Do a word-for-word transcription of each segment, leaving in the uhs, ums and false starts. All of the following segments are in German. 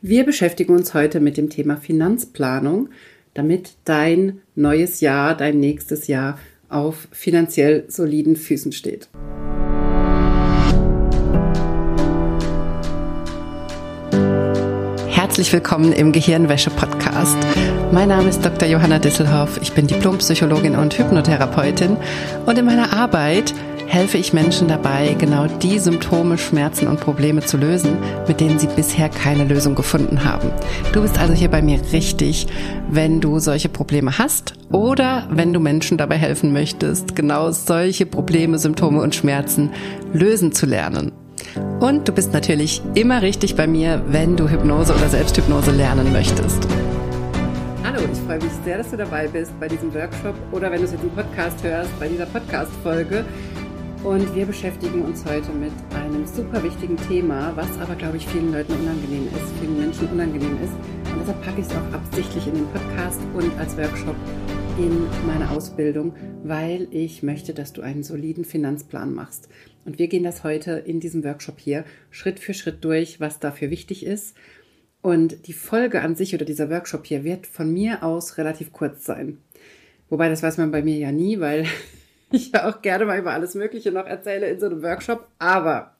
Wir beschäftigen uns heute mit dem Thema Finanzplanung, damit dein neues Jahr, dein nächstes Jahr auf finanziell soliden Füßen steht. Herzlich willkommen im Gehirnwäsche-Podcast. Mein Name ist Doktor Johanna Disselhoff. Ich bin Diplompsychologin und Hypnotherapeutin und in meiner Arbeit helfe ich Menschen dabei, genau die Symptome, Schmerzen und Probleme zu lösen, mit denen sie bisher keine Lösung gefunden haben. Du bist also hier bei mir richtig, wenn du solche Probleme hast oder wenn du Menschen dabei helfen möchtest, genau solche Probleme, Symptome und Schmerzen lösen zu lernen. Und du bist natürlich immer richtig bei mir, wenn du Hypnose oder Selbsthypnose lernen möchtest. Hallo, ich freue mich sehr, dass du dabei bist bei diesem Workshop oder wenn du es jetzt im Podcast hörst, bei dieser Podcast-Folge. Und wir beschäftigen uns heute mit einem super wichtigen Thema, was aber, glaube ich, vielen Leuten unangenehm ist, vielen Menschen unangenehm ist. Und deshalb packe ich es auch absichtlich in den Podcast und als Workshop in meine Ausbildung, weil ich möchte, dass du einen soliden Finanzplan machst. Und wir gehen das heute in diesem Workshop hier Schritt für Schritt durch, was dafür wichtig ist. Und die Folge an sich oder dieser Workshop hier wird von mir aus relativ kurz sein. Wobei, das weiß man bei mir ja nie, weil ich ja auch gerne mal über alles Mögliche noch erzähle in so einem Workshop. Aber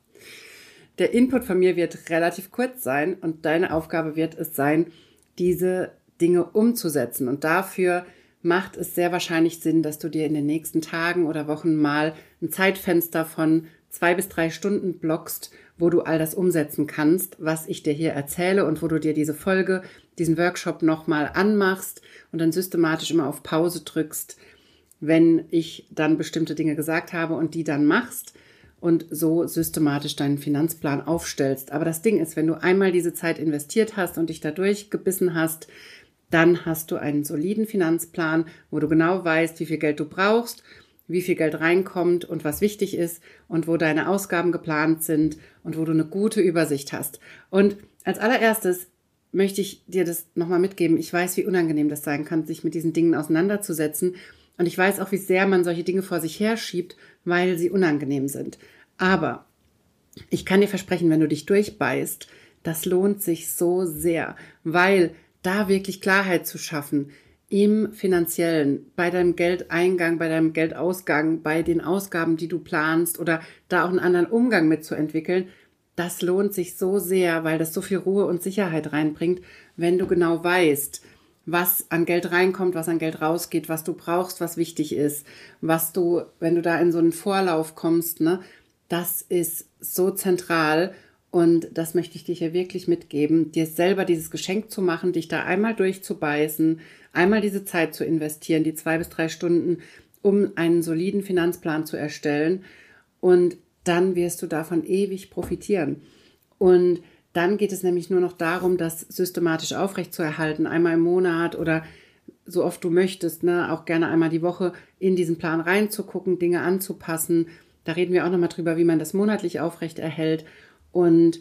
der Input von mir wird relativ kurz sein und deine Aufgabe wird es sein, diese Dinge umzusetzen. Und dafür macht es sehr wahrscheinlich Sinn, dass du dir in den nächsten Tagen oder Wochen mal ein Zeitfenster von zwei bis drei Stunden blockst, wo du all das umsetzen kannst, was ich dir hier erzähle und wo du dir diese Folge, diesen Workshop nochmal anmachst und dann systematisch immer auf Pause drückst, wenn ich dann bestimmte Dinge gesagt habe und die dann machst und so systematisch deinen Finanzplan aufstellst. Aber das Ding ist, wenn du einmal diese Zeit investiert hast und dich da durchgebissen hast, dann hast du einen soliden Finanzplan, wo du genau weißt, wie viel Geld du brauchst, wie viel Geld reinkommt und was wichtig ist und wo deine Ausgaben geplant sind und wo du eine gute Übersicht hast. Und als allererstes möchte ich dir das nochmal mitgeben. Ich weiß, wie unangenehm das sein kann, sich mit diesen Dingen auseinanderzusetzen. Und ich weiß auch, wie sehr man solche Dinge vor sich herschiebt, weil sie unangenehm sind. Aber ich kann dir versprechen, wenn du dich durchbeißt, das lohnt sich so sehr, weil da wirklich Klarheit zu schaffen im Finanziellen, bei deinem Geldeingang, bei deinem Geldausgang, bei den Ausgaben, die du planst oder da auch einen anderen Umgang mit zu entwickeln, das lohnt sich so sehr, weil das so viel Ruhe und Sicherheit reinbringt, wenn du genau weißt, was an Geld reinkommt, was an Geld rausgeht, was du brauchst, was wichtig ist, was du, wenn du da in so einen Vorlauf kommst, ne, das ist so zentral und das möchte ich dir hier wirklich mitgeben, dir selber dieses Geschenk zu machen, dich da einmal durchzubeißen, einmal diese Zeit zu investieren, die zwei bis drei Stunden, um einen soliden Finanzplan zu erstellen und dann wirst du davon ewig profitieren. Und dann geht es nämlich nur noch darum, das systematisch aufrechtzuerhalten, einmal im Monat oder so oft du möchtest, ne, auch gerne einmal die Woche in diesen Plan reinzugucken, Dinge anzupassen. Da reden wir auch nochmal drüber, wie man das monatlich aufrechterhält. Und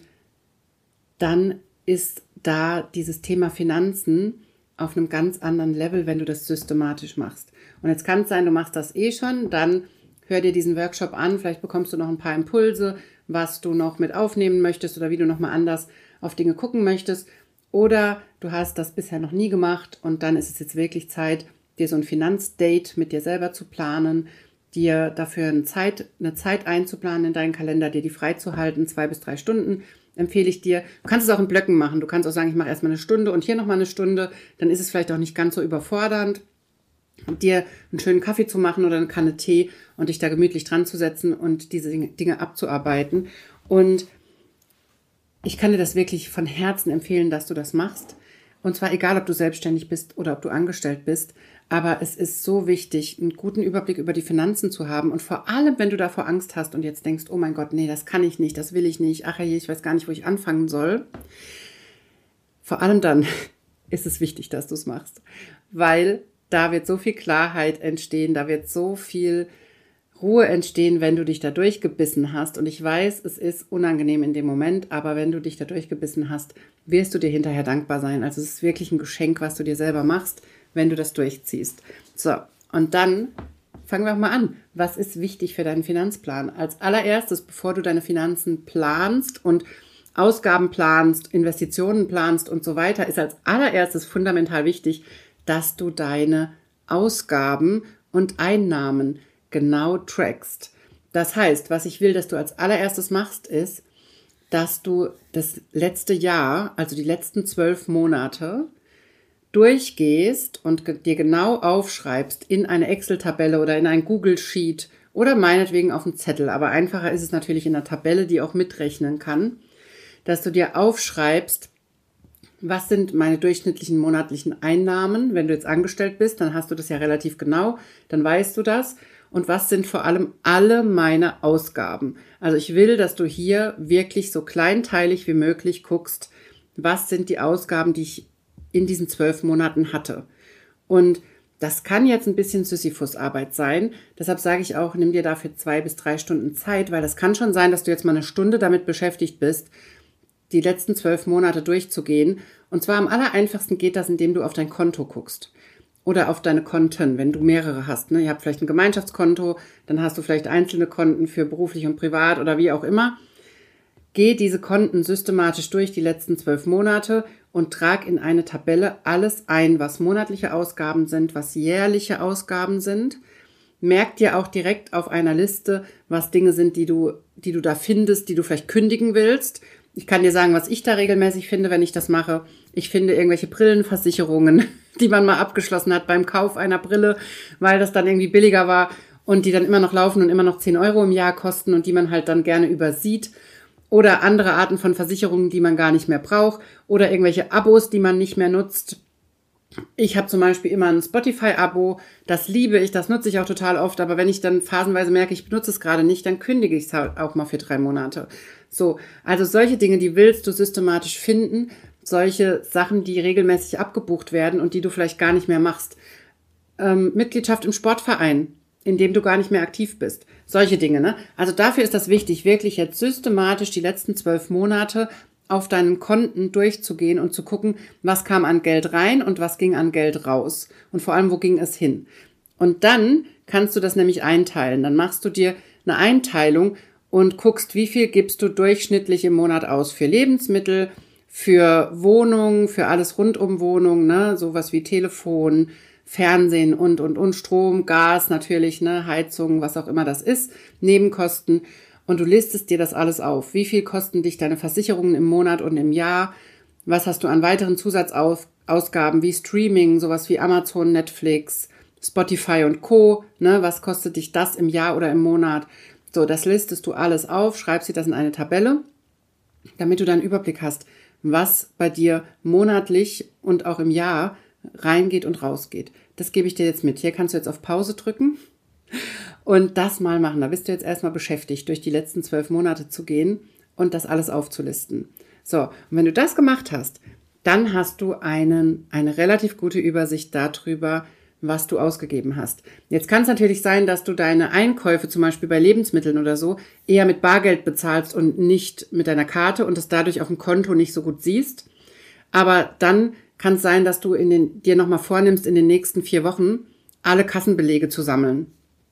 dann ist da dieses Thema Finanzen auf einem ganz anderen Level, wenn du das systematisch machst. Und jetzt kann es sein, du machst das eh schon, dann hör dir diesen Workshop an, vielleicht bekommst du noch ein paar Impulse, was du noch mit aufnehmen möchtest oder wie du nochmal anders auf Dinge gucken möchtest. Oder du hast das bisher noch nie gemacht und dann ist es jetzt wirklich Zeit, dir so ein Finanzdate mit dir selber zu planen, dir dafür eine Zeit, eine Zeit einzuplanen in deinen Kalender, dir die freizuhalten, zwei bis drei Stunden empfehle ich dir. Du kannst es auch in Blöcken machen. Du kannst auch sagen, ich mache erstmal eine Stunde und hier nochmal eine Stunde. Dann ist es vielleicht auch nicht ganz so überfordernd, dir einen schönen Kaffee zu machen oder eine Kanne Tee und dich da gemütlich dran zu setzen und diese Dinge abzuarbeiten. Und ich kann dir das wirklich von Herzen empfehlen, dass du das machst. Und zwar egal, ob du selbstständig bist oder ob du angestellt bist. Aber es ist so wichtig, einen guten Überblick über die Finanzen zu haben. Und vor allem, wenn du davor Angst hast und jetzt denkst, oh mein Gott, nee, das kann ich nicht, das will ich nicht. Ach je, ich weiß gar nicht, wo ich anfangen soll. Vor allem dann ist es wichtig, dass du es machst. Weil da wird so viel Klarheit entstehen, da wird so viel Ruhe entstehen, wenn du dich da durchgebissen hast. Und ich weiß, es ist unangenehm in dem Moment, aber wenn du dich da durchgebissen hast, wirst du dir hinterher dankbar sein. Also es ist wirklich ein Geschenk, was du dir selber machst, wenn du das durchziehst. So, und dann fangen wir auch mal an. Was ist wichtig für deinen Finanzplan? Als allererstes, bevor du deine Finanzen planst und Ausgaben planst, Investitionen planst und so weiter, ist als allererstes fundamental wichtig, dass du deine Ausgaben und Einnahmen genau trackst. Das heißt, was ich will, dass du als allererstes machst, ist, dass du das letzte Jahr, also die letzten zwölf Monate, durchgehst und dir genau aufschreibst in eine Excel-Tabelle oder in ein Google-Sheet oder meinetwegen auf einen Zettel. Aber einfacher ist es natürlich in einer Tabelle, die auch mitrechnen kann, dass du dir aufschreibst, was sind meine durchschnittlichen monatlichen Einnahmen. Wenn du jetzt angestellt bist, dann hast du das ja relativ genau, dann weißt du das. Und was sind vor allem alle meine Ausgaben? Also ich will, dass du hier wirklich so kleinteilig wie möglich guckst, was sind die Ausgaben, die ich in diesen zwölf Monaten hatte. Und das kann jetzt ein bisschen Sisyphus-Arbeit sein. Deshalb sage ich auch, nimm dir dafür zwei bis drei Stunden Zeit, weil das kann schon sein, dass du jetzt mal eine Stunde damit beschäftigt bist, die letzten zwölf Monate durchzugehen. Und zwar am allereinfachsten geht das, indem du auf dein Konto guckst oder auf deine Konten, wenn du mehrere hast. Ne? Ihr habt vielleicht ein Gemeinschaftskonto, dann hast du vielleicht einzelne Konten für beruflich und privat oder wie auch immer. Geh diese Konten systematisch durch die letzten zwölf Monate und trag in eine Tabelle alles ein, was monatliche Ausgaben sind, was jährliche Ausgaben sind. Merk dir auch direkt auf einer Liste, was Dinge sind, die du, die du da findest, die du vielleicht kündigen willst. Ich kann dir sagen, was ich da regelmäßig finde, wenn ich das mache. Ich finde irgendwelche Brillenversicherungen, die man mal abgeschlossen hat beim Kauf einer Brille, weil das dann irgendwie billiger war und die dann immer noch laufen und immer noch zehn Euro im Jahr kosten und die man halt dann gerne übersieht. Oder andere Arten von Versicherungen, die man gar nicht mehr braucht. Oder irgendwelche Abos, die man nicht mehr nutzt. Ich habe zum Beispiel immer ein Spotify-Abo. Das liebe ich, das nutze ich auch total oft. Aber wenn ich dann phasenweise merke, ich benutze es gerade nicht, dann kündige ich es halt auch mal für drei Monate. So, also solche Dinge, die willst du systematisch finden. Solche Sachen, die regelmäßig abgebucht werden und die du vielleicht gar nicht mehr machst. Ähm, Mitgliedschaft im Sportverein, in dem du gar nicht mehr aktiv bist. Solche Dinge, ne? Also dafür ist das wichtig, wirklich jetzt systematisch die letzten zwölf Monate auf deinen Konten durchzugehen und zu gucken, was kam an Geld rein und was ging an Geld raus. Und vor allem, wo ging es hin? Und dann kannst du das nämlich einteilen. Dann machst du dir eine Einteilung und guckst, wie viel gibst du durchschnittlich im Monat aus für Lebensmittel, für Wohnung, für alles rund um Wohnung, ne? Sowas wie Telefon, Fernsehen und, und, und Strom, Gas natürlich, ne, Heizung, was auch immer das ist, Nebenkosten. Und du listest dir das alles auf. Wie viel kosten dich deine Versicherungen im Monat und im Jahr? Was hast du an weiteren Zusatzausgaben wie Streaming, sowas wie Amazon, Netflix, Spotify und Co., ne, was kostet dich das im Jahr oder im Monat? So, das listest du alles auf, schreibst dir das in eine Tabelle, damit du dann einen Überblick hast, was bei dir monatlich und auch im Jahr reingeht und rausgeht. Das gebe ich dir jetzt mit. Hier kannst du jetzt auf Pause drücken und das mal machen. Da bist du jetzt erstmal beschäftigt, durch die letzten zwölf Monate zu gehen und das alles aufzulisten. So, und wenn du das gemacht hast, dann hast du einen, eine relativ gute Übersicht darüber, was du ausgegeben hast. Jetzt kann es natürlich sein, dass du deine Einkäufe, zum Beispiel bei Lebensmitteln oder so, eher mit Bargeld bezahlst und nicht mit deiner Karte und es dadurch auf dem Konto nicht so gut siehst. Aber dann kann es sein, dass du in den, dir nochmal vornimmst, in den nächsten vier Wochen alle Kassenbelege zu sammeln,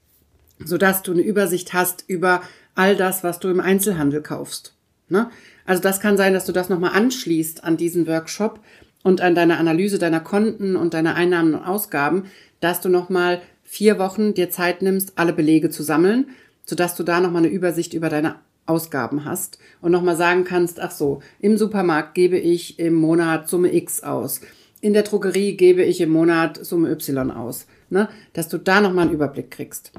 sodass du eine Übersicht hast über all das, was du im Einzelhandel kaufst. Ne? Also das kann sein, dass du das nochmal anschließt an diesen Workshop und an deine Analyse deiner Konten und deiner Einnahmen und Ausgaben, dass du nochmal vier Wochen dir Zeit nimmst, alle Belege zu sammeln, sodass du da nochmal eine Übersicht über deine Ausgaben hast und nochmal sagen kannst, ach so, im Supermarkt gebe ich im Monat Summe X aus, in der Drogerie gebe ich im Monat Summe Y aus, ne? Dass du da nochmal einen Überblick kriegst.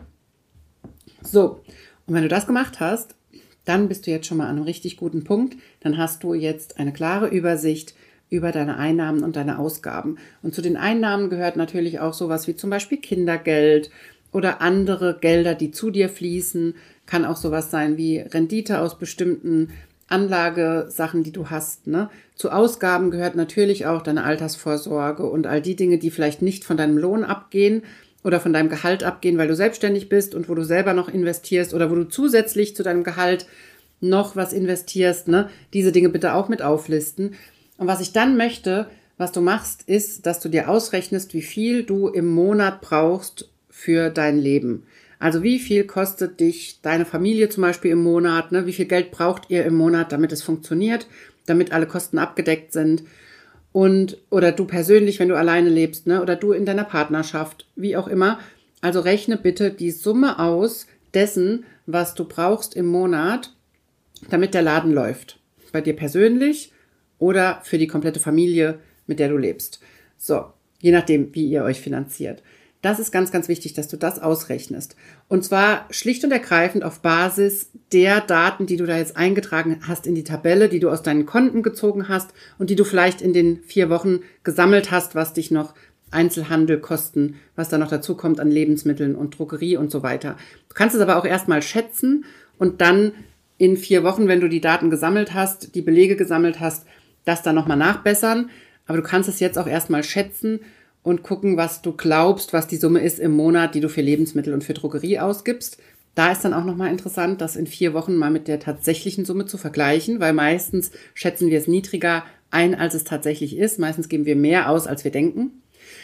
So, und wenn du das gemacht hast, dann bist du jetzt schon mal an einem richtig guten Punkt, dann hast du jetzt eine klare Übersicht über deine Einnahmen und deine Ausgaben. Und zu den Einnahmen gehört natürlich auch sowas wie zum Beispiel Kindergeld oder andere Gelder, die zu dir fließen. Kann auch sowas sein wie Rendite aus bestimmten Anlagesachen, die du hast. Ne? Zu Ausgaben gehört natürlich auch deine Altersvorsorge und all die Dinge, die vielleicht nicht von deinem Lohn abgehen oder von deinem Gehalt abgehen, weil du selbstständig bist und wo du selber noch investierst oder wo du zusätzlich zu deinem Gehalt noch was investierst. Ne? Diese Dinge bitte auch mit auflisten. Und was ich dann möchte, was du machst, ist, dass du dir ausrechnest, wie viel du im Monat brauchst für dein Leben. Also wie viel kostet dich deine Familie zum Beispiel im Monat? Ne? Wie viel Geld braucht ihr im Monat, damit es funktioniert, damit alle Kosten abgedeckt sind? Und oder du persönlich, wenn du alleine lebst, ne? Oder du in deiner Partnerschaft, wie auch immer. Also rechne bitte die Summe aus dessen, was du brauchst im Monat, damit der Laden läuft. Bei dir persönlich oder für die komplette Familie, mit der du lebst. So, je nachdem, wie ihr euch finanziert. Das ist ganz, ganz wichtig, dass du das ausrechnest. Und zwar schlicht und ergreifend auf Basis der Daten, die du da jetzt eingetragen hast in die Tabelle, die du aus deinen Konten gezogen hast und die du vielleicht in den vier Wochen gesammelt hast, was dich noch Einzelhandel kosten, was da noch dazu kommt an Lebensmitteln und Drogerie und so weiter. Du kannst es aber auch erstmal schätzen und dann in vier Wochen, wenn du die Daten gesammelt hast, die Belege gesammelt hast, das dann nochmal nachbessern. Aber du kannst es jetzt auch erstmal schätzen und gucken, was du glaubst, was die Summe ist im Monat, die du für Lebensmittel und für Drogerie ausgibst. Da ist dann auch nochmal interessant, das in vier Wochen mal mit der tatsächlichen Summe zu vergleichen, weil meistens schätzen wir es niedriger ein, als es tatsächlich ist. Meistens geben wir mehr aus, als wir denken.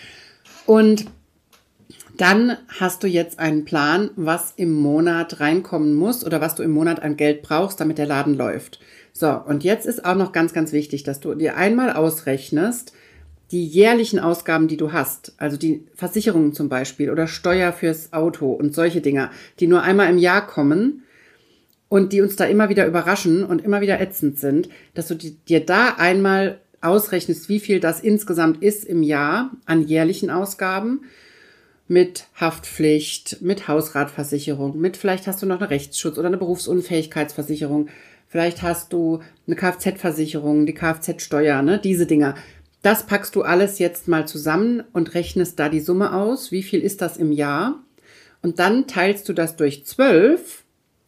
Und dann hast du jetzt einen Plan, was im Monat reinkommen muss oder was du im Monat an Geld brauchst, damit der Laden läuft. So, und jetzt ist auch noch ganz, ganz wichtig, dass du dir einmal ausrechnest, die jährlichen Ausgaben, die du hast, also die Versicherungen zum Beispiel oder Steuer fürs Auto und solche Dinger, die nur einmal im Jahr kommen und die uns da immer wieder überraschen und immer wieder ätzend sind, dass du dir da einmal ausrechnest, wie viel das insgesamt ist im Jahr an jährlichen Ausgaben mit Haftpflicht, mit Hausratversicherung, mit vielleicht hast du noch eine Rechtsschutz- oder eine Berufsunfähigkeitsversicherung, vielleicht hast du eine Kfz-Versicherung, die Kfz-Steuer, ne, diese Dinger. Das packst du alles jetzt mal zusammen und rechnest da die Summe aus. Wie viel ist das im Jahr? Und dann teilst du das durch zwölf.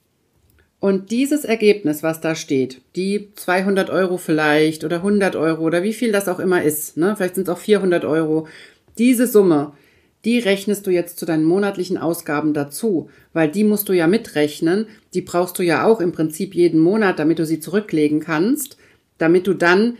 Und dieses Ergebnis, was da steht, die zweihundert Euro vielleicht oder hundert Euro oder wie viel das auch immer ist, ne? Vielleicht sind es auch vierhundert Euro. Diese Summe, die rechnest du jetzt zu deinen monatlichen Ausgaben dazu, weil die musst du ja mitrechnen. Die brauchst du ja auch im Prinzip jeden Monat, damit du sie zurücklegen kannst, damit du dann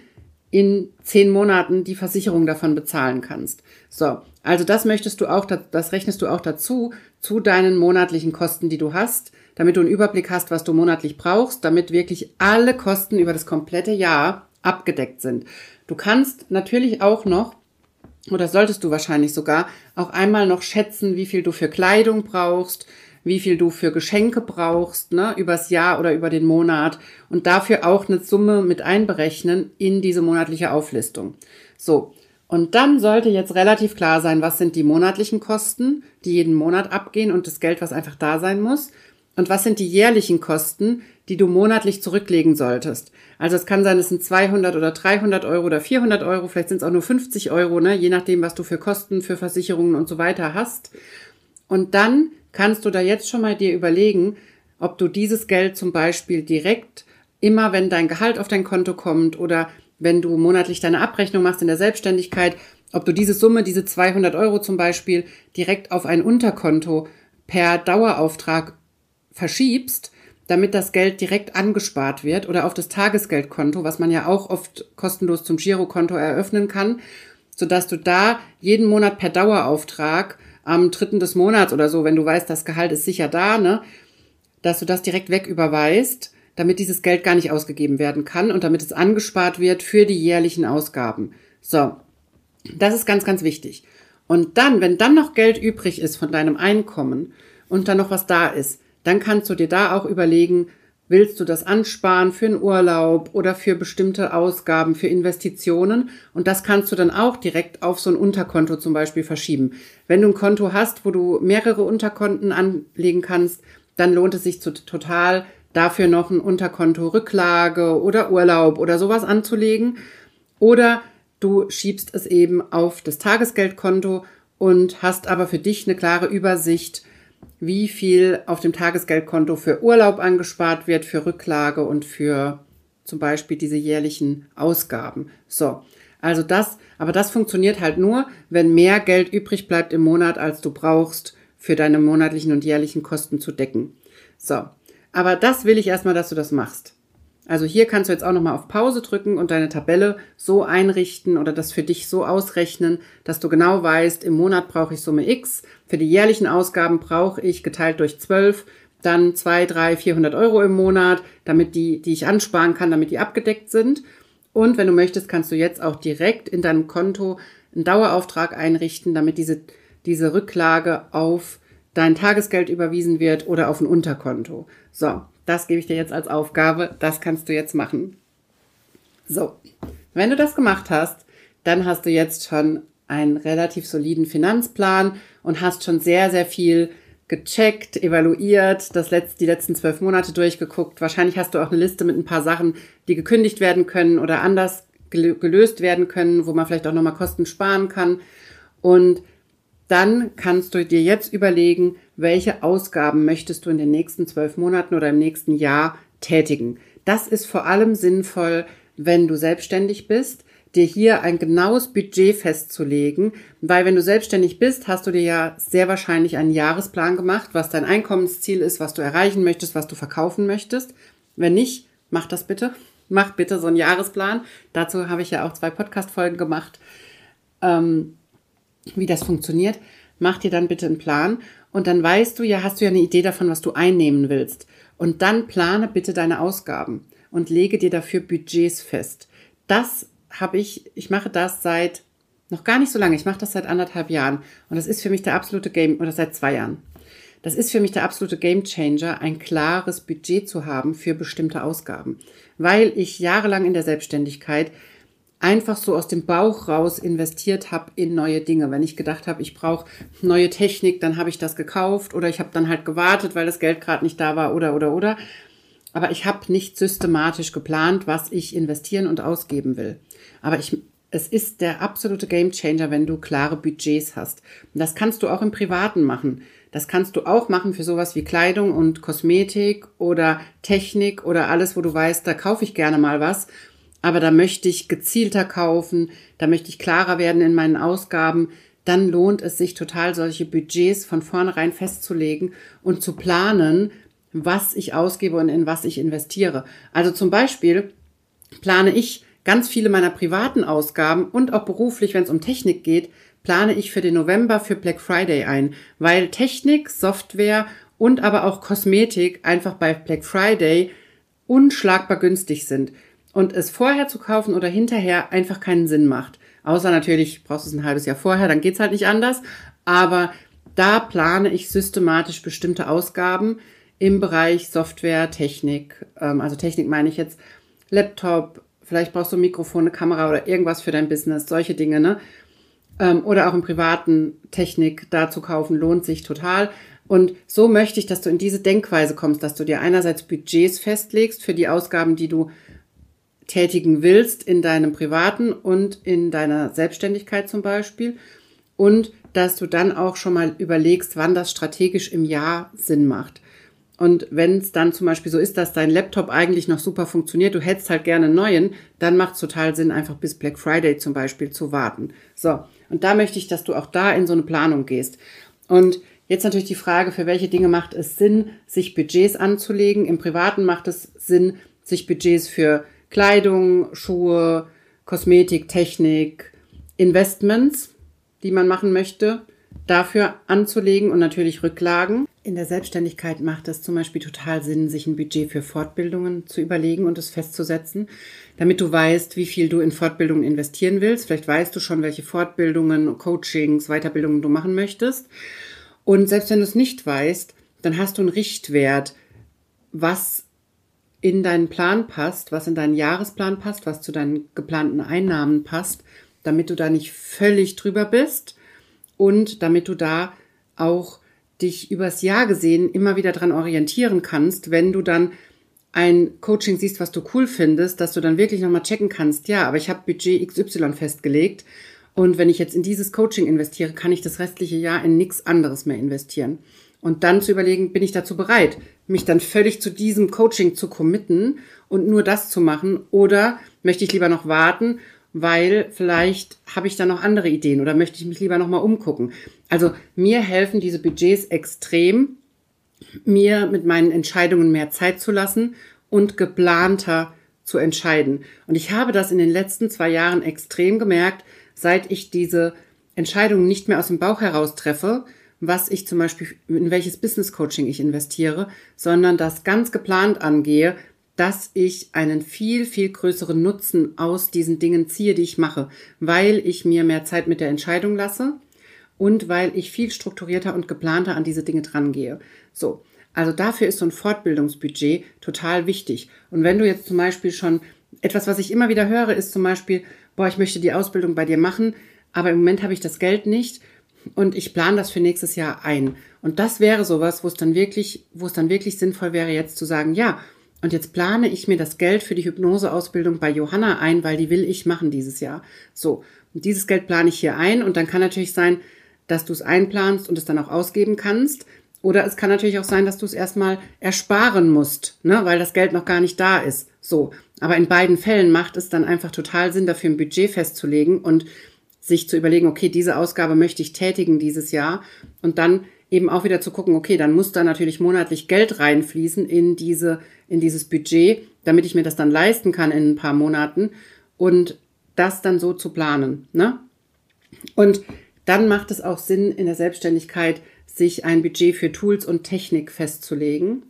in zehn Monaten die Versicherung davon bezahlen kannst. So, also das möchtest du auch, das rechnest du auch dazu, zu deinen monatlichen Kosten, die du hast, damit du einen Überblick hast, was du monatlich brauchst, damit wirklich alle Kosten über das komplette Jahr abgedeckt sind. Du kannst natürlich auch noch, oder solltest du wahrscheinlich sogar, auch einmal noch schätzen, wie viel du für Kleidung brauchst, wie viel du für Geschenke brauchst, ne, übers Jahr oder über den Monat und dafür auch eine Summe mit einberechnen in diese monatliche Auflistung. So, und dann sollte jetzt relativ klar sein, was sind die monatlichen Kosten, die jeden Monat abgehen und das Geld, was einfach da sein muss. Und was sind die jährlichen Kosten, die du monatlich zurücklegen solltest? Also es kann sein, es sind zweihundert oder dreihundert Euro oder vierhundert Euro, vielleicht sind es auch nur fünfzig Euro, ne, je nachdem, was du für Kosten, für Versicherungen und so weiter hast. Und dann kannst du da jetzt schon mal dir überlegen, ob du dieses Geld zum Beispiel direkt immer, wenn dein Gehalt auf dein Konto kommt oder wenn du monatlich deine Abrechnung machst in der Selbstständigkeit, ob du diese Summe, diese zweihundert Euro zum Beispiel, direkt auf ein Unterkonto per Dauerauftrag verschiebst, damit das Geld direkt angespart wird oder auf das Tagesgeldkonto, was man ja auch oft kostenlos zum Girokonto eröffnen kann, sodass du da jeden Monat per Dauerauftrag am dritten des Monats oder so, wenn du weißt, das Gehalt ist sicher da, ne, dass du das direkt wegüberweist, damit dieses Geld gar nicht ausgegeben werden kann und damit es angespart wird für die jährlichen Ausgaben. So, das ist ganz, ganz wichtig. Und dann, wenn dann noch Geld übrig ist von deinem Einkommen und dann noch was da ist, dann kannst du dir da auch überlegen, willst du das ansparen für einen Urlaub oder für bestimmte Ausgaben, für Investitionen? Und das kannst du dann auch direkt auf so ein Unterkonto zum Beispiel verschieben. Wenn du ein Konto hast, wo du mehrere Unterkonten anlegen kannst, dann lohnt es sich zu, total, dafür noch ein Unterkonto Rücklage oder Urlaub oder sowas anzulegen. Oder du schiebst es eben auf das Tagesgeldkonto und hast aber für dich eine klare Übersicht, wie viel auf dem Tagesgeldkonto für Urlaub angespart wird, für Rücklage und für zum Beispiel diese jährlichen Ausgaben. So, also das, aber das funktioniert halt nur, wenn mehr Geld übrig bleibt im Monat, als du brauchst, für deine monatlichen und jährlichen Kosten zu decken. So, aber das will ich erstmal, dass du das machst. Also hier kannst du jetzt auch nochmal auf Pause drücken und deine Tabelle so einrichten oder das für dich so ausrechnen, dass du genau weißt, im Monat brauche ich Summe X, für die jährlichen Ausgaben brauche ich geteilt durch zwölf, dann zwei, drei, vierhundert Euro im Monat, damit die, die ich ansparen kann, damit die abgedeckt sind. Und wenn du möchtest, kannst du jetzt auch direkt in deinem Konto einen Dauerauftrag einrichten, damit diese, diese Rücklage auf dein Tagesgeld überwiesen wird oder auf ein Unterkonto. So, das gebe ich dir jetzt als Aufgabe. Das kannst du jetzt machen. So, wenn du das gemacht hast, dann hast du jetzt schon einen relativ soliden Finanzplan und hast schon sehr, sehr viel gecheckt, evaluiert, das letzte, die letzten zwölf Monate durchgeguckt. Wahrscheinlich hast du auch eine Liste mit ein paar Sachen, die gekündigt werden können oder anders gelöst werden können, wo man vielleicht auch nochmal Kosten sparen kann. Und dann kannst du dir jetzt überlegen, welche Ausgaben möchtest du in den nächsten zwölf Monaten oder im nächsten Jahr tätigen. Das ist vor allem sinnvoll, wenn du selbstständig bist, dir hier ein genaues Budget festzulegen, weil wenn du selbstständig bist, hast du dir ja sehr wahrscheinlich einen Jahresplan gemacht, was dein Einkommensziel ist, was du erreichen möchtest, was du verkaufen möchtest. Wenn nicht, mach das bitte. Mach bitte so einen Jahresplan. Dazu habe ich ja auch zwei Podcast-Folgen gemacht, ähm, wie das funktioniert. Mach dir dann bitte einen Plan und dann weißt du ja, hast du ja eine Idee davon, was du einnehmen willst. Und dann plane bitte deine Ausgaben und lege dir dafür Budgets fest. Das habe ich, ich mache das seit noch gar nicht so lange, ich mache das seit anderthalb Jahren und das ist für mich der absolute Game, oder seit zwei Jahren. Das ist für mich der absolute Gamechanger, ein klares Budget zu haben für bestimmte Ausgaben, weil ich jahrelang in der Selbstständigkeit einfach so aus dem Bauch raus investiert habe in neue Dinge. Wenn ich gedacht habe, ich brauche neue Technik, dann habe ich das gekauft oder ich habe dann halt gewartet, weil das Geld gerade nicht da war oder, oder, oder. Aber ich habe nicht systematisch geplant, was ich investieren und ausgeben will. Aber ich, es ist der absolute Gamechanger, wenn du klare Budgets hast. Und das kannst du auch im Privaten machen. Das kannst du auch machen für sowas wie Kleidung und Kosmetik oder Technik oder alles, wo du weißt, da kaufe ich gerne mal was. Aber da möchte ich gezielter kaufen, da möchte ich klarer werden in meinen Ausgaben. Dann lohnt es sich total, solche Budgets von vornherein festzulegen und zu planen, was ich ausgebe und in was ich investiere. Also zum Beispiel plane ich ganz viele meiner privaten Ausgaben und auch beruflich, wenn es um Technik geht, plane ich für den November für Black Friday ein, weil Technik, Software und aber auch Kosmetik einfach bei Black Friday unschlagbar günstig sind und es vorher zu kaufen oder hinterher einfach keinen Sinn macht. Außer natürlich brauchst du es ein halbes Jahr vorher, dann geht's halt nicht anders, aber da plane ich systematisch bestimmte Ausgaben im Bereich Software, Technik, also Technik meine ich jetzt Laptop, vielleicht brauchst du ein Mikrofon, eine Kamera oder irgendwas für dein Business, solche Dinge, ne? Oder auch im privaten Technik da zu kaufen, lohnt sich total. Und so möchte ich, dass du in diese Denkweise kommst, dass du dir einerseits Budgets festlegst für die Ausgaben, die du tätigen willst in deinem privaten und in deiner Selbstständigkeit zum Beispiel. Und dass du dann auch schon mal überlegst, wann das strategisch im Jahr Sinn macht. Und wenn es dann zum Beispiel so ist, dass dein Laptop eigentlich noch super funktioniert, du hättest halt gerne einen neuen, dann macht es total Sinn, einfach bis Black Friday zum Beispiel zu warten. So, und da möchte ich, dass du auch da in so eine Planung gehst. Und jetzt natürlich die Frage, für welche Dinge macht es Sinn, sich Budgets anzulegen? Im Privaten macht es Sinn, sich Budgets für Kleidung, Schuhe, Kosmetik, Technik, Investments, die man machen möchte, dafür anzulegen und natürlich Rücklagen. In der Selbstständigkeit macht es zum Beispiel total Sinn, sich ein Budget für Fortbildungen zu überlegen und es festzusetzen, damit du weißt, wie viel du in Fortbildungen investieren willst. Vielleicht weißt du schon, welche Fortbildungen, Coachings, Weiterbildungen du machen möchtest. Und selbst wenn du es nicht weißt, dann hast du einen Richtwert, was in deinen Plan passt, was in deinen Jahresplan passt, was zu deinen geplanten Einnahmen passt, damit du da nicht völlig drüber bist und damit du da auch dich übers Jahr gesehen immer wieder dran orientieren kannst, wenn du dann ein Coaching siehst, was du cool findest, dass du dann wirklich nochmal checken kannst, ja, aber ich habe Budget X Y festgelegt und wenn ich jetzt in dieses Coaching investiere, kann ich das restliche Jahr in nichts anderes mehr investieren. Und dann zu überlegen, bin ich dazu bereit, mich dann völlig zu diesem Coaching zu committen und nur das zu machen oder möchte ich lieber noch warten, weil vielleicht habe ich da noch andere Ideen oder möchte ich mich lieber noch mal umgucken. Also mir helfen diese Budgets extrem, mir mit meinen Entscheidungen mehr Zeit zu lassen und geplanter zu entscheiden. Und ich habe das in den letzten zwei Jahren extrem gemerkt, seit ich diese Entscheidungen nicht mehr aus dem Bauch heraus treffe, was ich zum Beispiel, in welches Business Coaching ich investiere, sondern das ganz geplant angehe, dass ich einen viel, viel größeren Nutzen aus diesen Dingen ziehe, die ich mache, weil ich mir mehr Zeit mit der Entscheidung lasse und weil ich viel strukturierter und geplanter an diese Dinge drangehe. So, also dafür ist so ein Fortbildungsbudget total wichtig. Und wenn du jetzt zum Beispiel schon, etwas, was ich immer wieder höre, ist zum Beispiel, boah, ich möchte die Ausbildung bei dir machen, aber im Moment habe ich das Geld nicht und ich plane das für nächstes Jahr ein. Und das wäre sowas, wo es dann wirklich, wo es dann wirklich sinnvoll wäre, jetzt zu sagen, ja, und jetzt plane ich mir das Geld für die Hypnoseausbildung bei Johanna ein, weil die will ich machen dieses Jahr. So, und dieses Geld plane ich hier ein und dann kann natürlich sein, dass du es einplanst und es dann auch ausgeben kannst. Oder es kann natürlich auch sein, dass du es erstmal ersparen musst, ne, weil das Geld noch gar nicht da ist. So, aber in beiden Fällen macht es dann einfach total Sinn, dafür ein Budget festzulegen und sich zu überlegen, okay, diese Ausgabe möchte ich tätigen dieses Jahr und dann eben auch wieder zu gucken, okay, dann muss da natürlich monatlich Geld reinfließen in diese, in dieses Budget, damit ich mir das dann leisten kann in ein paar Monaten und das dann so zu planen, ne? Und dann macht es auch Sinn, in der Selbstständigkeit sich ein Budget für Tools und Technik festzulegen,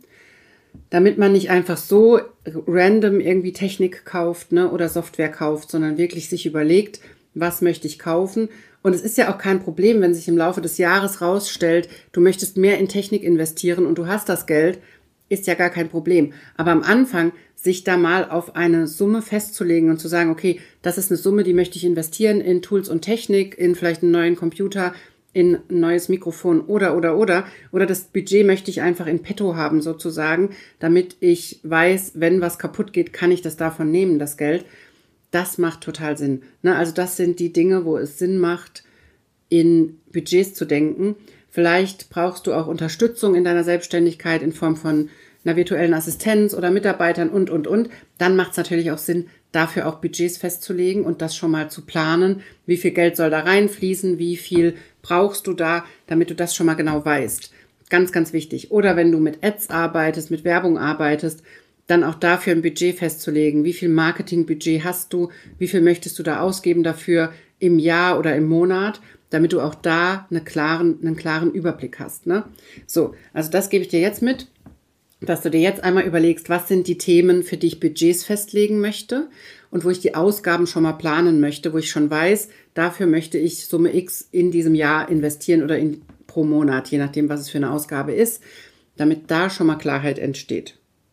damit man nicht einfach so random irgendwie Technik kauft, ne, oder Software kauft, sondern wirklich sich überlegt, was möchte ich kaufen. Und es ist ja auch kein Problem, wenn sich im Laufe des Jahres rausstellt, du möchtest mehr in Technik investieren und du hast das Geld, ist ja gar kein Problem. Aber am Anfang sich da mal auf eine Summe festzulegen und zu sagen, okay, das ist eine Summe, die möchte ich investieren in Tools und Technik, in vielleicht einen neuen Computer, in ein neues Mikrofon oder, oder, oder. Oder das Budget möchte ich einfach in petto haben sozusagen, damit ich weiß, wenn was kaputt geht, kann ich das davon nehmen, das Geld. Das macht total Sinn. Ne? Also das sind die Dinge, wo es Sinn macht, in Budgets zu denken. Vielleicht brauchst du auch Unterstützung in deiner Selbstständigkeit in Form von einer virtuellen Assistenz oder Mitarbeitern und, und, und. Dann macht es natürlich auch Sinn, dafür auch Budgets festzulegen und das schon mal zu planen. Wie viel Geld soll da reinfließen? Wie viel brauchst du da, damit du das schon mal genau weißt? Ganz, ganz wichtig. Oder wenn du mit Ads arbeitest, mit Werbung arbeitest, dann auch dafür ein Budget festzulegen. Wie viel Marketingbudget hast du? Wie viel möchtest du da ausgeben dafür im Jahr oder im Monat, damit du auch da eine klaren, einen klaren Überblick hast, ne? So, also das gebe ich dir jetzt mit, dass du dir jetzt einmal überlegst, was sind die Themen, für die ich Budgets festlegen möchte und wo ich die Ausgaben schon mal planen möchte, wo ich schon weiß, dafür möchte ich Summe X in diesem Jahr investieren oder in, pro Monat, je nachdem, was es für eine Ausgabe ist, damit da schon mal Klarheit entsteht.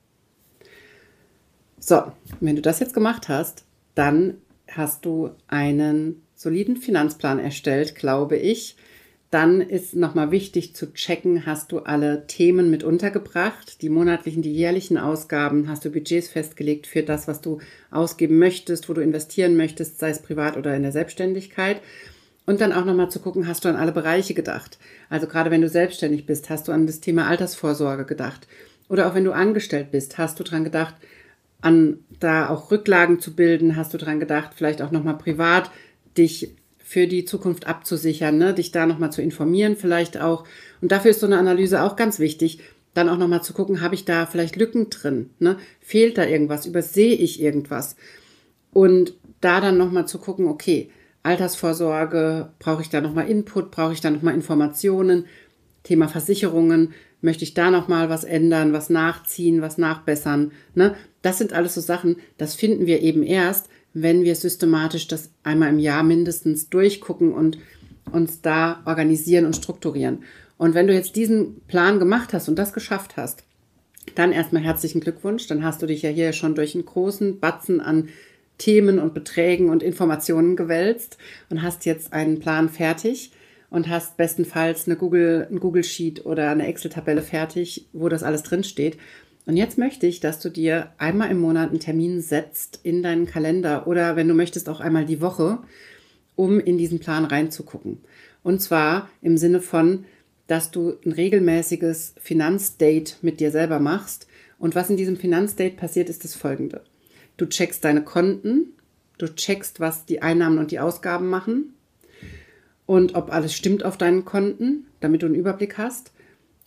So, wenn du das jetzt gemacht hast, dann hast du einen soliden Finanzplan erstellt, glaube ich. Dann ist nochmal wichtig zu checken, hast du alle Themen mit untergebracht, die monatlichen, die jährlichen Ausgaben, hast du Budgets festgelegt für das, was du ausgeben möchtest, wo du investieren möchtest, sei es privat oder in der Selbstständigkeit. Und dann auch nochmal zu gucken, hast du an alle Bereiche gedacht. Also gerade wenn du selbstständig bist, hast du an das Thema Altersvorsorge gedacht. Oder auch wenn du angestellt bist, hast du dran gedacht, an da auch Rücklagen zu bilden, hast du dran gedacht, vielleicht auch nochmal privat dich für die Zukunft abzusichern, ne? Dich da nochmal zu informieren vielleicht auch. Und dafür ist so eine Analyse auch ganz wichtig, dann auch nochmal zu gucken, habe ich da vielleicht Lücken drin, ne? Fehlt da irgendwas, übersehe ich irgendwas? Und da dann nochmal zu gucken, okay, Altersvorsorge, brauche ich da nochmal Input, brauche ich da nochmal Informationen, Thema Versicherungen, möchte ich da nochmal was ändern, was nachziehen, was nachbessern, ne? Das sind alles so Sachen, das finden wir eben erst, wenn wir systematisch das einmal im Jahr mindestens durchgucken und uns da organisieren und strukturieren. Und wenn du jetzt diesen Plan gemacht hast und das geschafft hast, dann erstmal herzlichen Glückwunsch. Dann hast du dich ja hier schon durch einen großen Batzen an Themen und Beträgen und Informationen gewälzt und hast jetzt einen Plan fertig und hast bestenfalls eine Google, ein Google Sheet oder eine Excel-Tabelle fertig, wo das alles drinsteht. Und jetzt möchte ich, dass du dir einmal im Monat einen Termin setzt in deinen Kalender oder wenn du möchtest auch einmal die Woche, um in diesen Plan reinzugucken. Und zwar im Sinne von, dass du ein regelmäßiges Finanzdate mit dir selber machst. Und was in diesem Finanzdate passiert, ist das Folgende. Du checkst deine Konten, du checkst, was die Einnahmen und die Ausgaben machen und ob alles stimmt auf deinen Konten, damit du einen Überblick hast.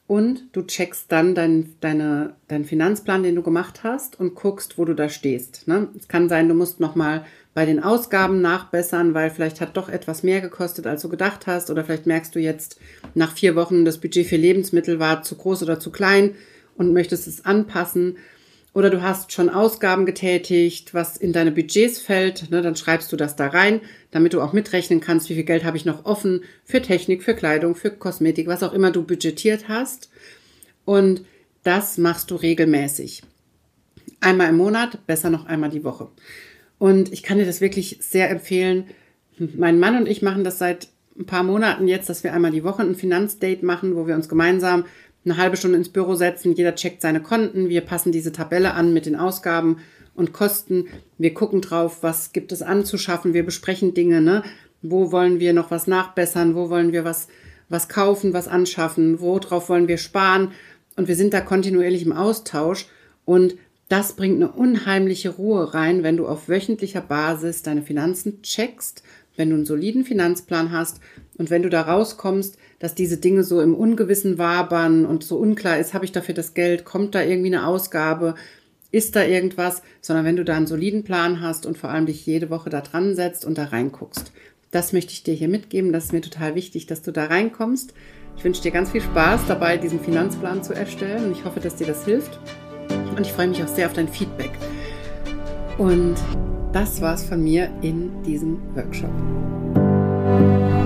und du checkst dann dein, deine, deinen Finanzplan, den du gemacht hast und guckst, wo du da stehst. Ne? Es kann sein, du musst nochmal bei den Ausgaben nachbessern, weil vielleicht hat doch etwas mehr gekostet, als du gedacht hast, oder vielleicht merkst du jetzt nach vier Wochen, das Budget für Lebensmittel war zu groß oder zu klein und möchtest es anpassen. Oder du hast schon Ausgaben getätigt, was in deine Budgets fällt, ne, dann schreibst du das da rein, damit du auch mitrechnen kannst, wie viel Geld habe ich noch offen für Technik, für Kleidung, für Kosmetik, was auch immer du budgetiert hast. Und das machst du regelmäßig. Einmal im Monat, besser noch einmal die Woche. Und ich kann dir das wirklich sehr empfehlen. Mein Mann und ich machen das seit ein paar Monaten jetzt, dass wir einmal die Woche ein Finanzdate machen, wo wir uns gemeinsam eine halbe Stunde ins Büro setzen, jeder checkt seine Konten, wir passen diese Tabelle an mit den Ausgaben und Kosten, wir gucken drauf, was gibt es anzuschaffen, wir besprechen Dinge, ne? Wo wollen wir noch was nachbessern, wo wollen wir was, was kaufen, was anschaffen, worauf wollen wir sparen, und wir sind da kontinuierlich im Austausch, und das bringt eine unheimliche Ruhe rein, wenn du auf wöchentlicher Basis deine Finanzen checkst, wenn du einen soliden Finanzplan hast und wenn du da rauskommst, dass diese Dinge so im Ungewissen wabern und so unklar ist, habe ich dafür das Geld, kommt da irgendwie eine Ausgabe, ist da irgendwas, sondern wenn du da einen soliden Plan hast und vor allem dich jede Woche da dran setzt und da reinguckst. Das möchte ich dir hier mitgeben, das ist mir total wichtig, dass du da reinkommst. Ich wünsche dir ganz viel Spaß dabei, diesen Finanzplan zu erstellen, und ich hoffe, dass dir das hilft, und ich freue mich auch sehr auf dein Feedback. Und das war's von mir in diesem Workshop.